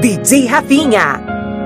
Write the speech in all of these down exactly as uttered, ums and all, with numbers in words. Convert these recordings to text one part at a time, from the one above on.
D J Rafinha.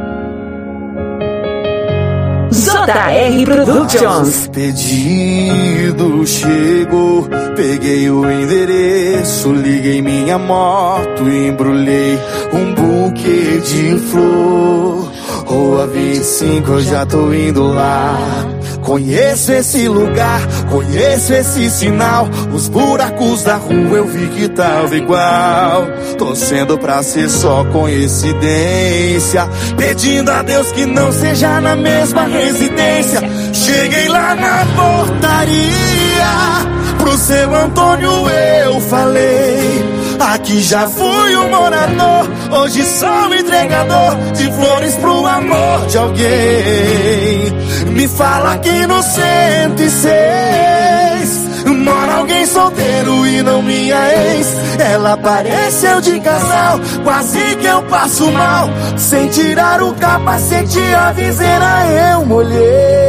J R Productions. Pedido chegou, peguei o endereço, liguei minha moto, embrulhei um buquê de flor. Rua vinte e cinco, eu já tô indo lá. Conheço esse lugar, conheço esse sinal. Os buracos da rua eu vi que tava igual. Torcendo pra ser só coincidência, pedindo a Deus que não seja na mesma residência. Cheguei lá na portaria, pro seu Antônio eu falei: aqui já fui um morador, hoje sou entregador de flores pro amor de alguém. Me fala aqui no cento e seis mora alguém solteiro e não minha ex. Ela apareceu de casal, quase que eu passo mal. Sem tirar o capacete, a viseira eu molhei.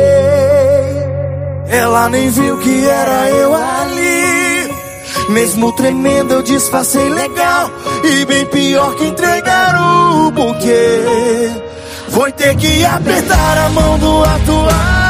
Ela nem viu que era eu ali. Mesmo tremendo eu disfarcei legal, e bem pior que entregar o buquê. Vou ter que apertar a mão do atual.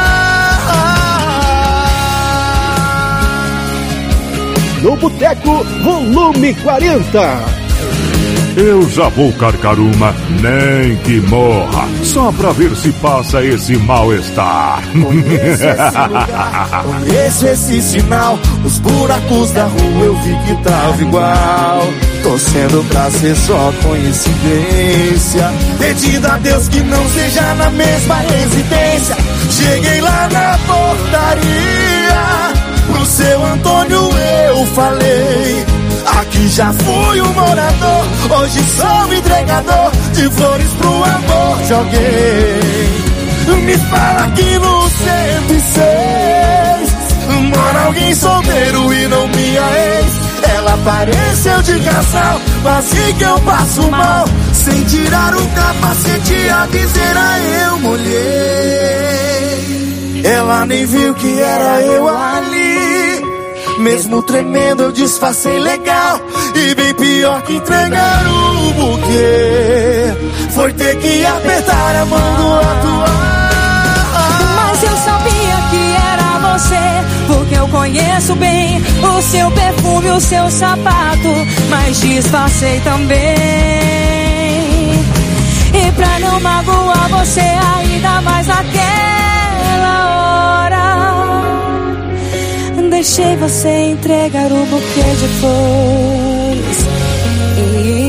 No Boteco, volume quarenta. Eu já vou carcar uma, nem que morra, só pra ver se passa esse mal-estar. Conheço esse lugar, conheço esse sinal. Os buracos da rua eu vi que tava igual. Torcendo pra ser só coincidência, pedindo a Deus que não seja na mesma residência. Cheguei lá na portaria, pro seu Antônio eu falei: aqui já fui um morador, hoje sou entregador de flores pro amor de alguém. Me fala aqui no cento e seis mora alguém solteiro e não minha ex. Ela apareceu de casal, quase que eu passo mal. Sem tirar o capacete, a viseira eu molhei. Ela nem viu que era eu ali. Mesmo tremendo eu disfarcei legal, e bem pior que entregar o buquê. Foi ter que apertar a mão do atual. Mas eu sabia que era você, porque eu conheço bem o seu perfume, o seu sapato. Mas disfarcei também, e pra não magoar você ainda mais naquela hora, deixei você entregar o buquê de flores. E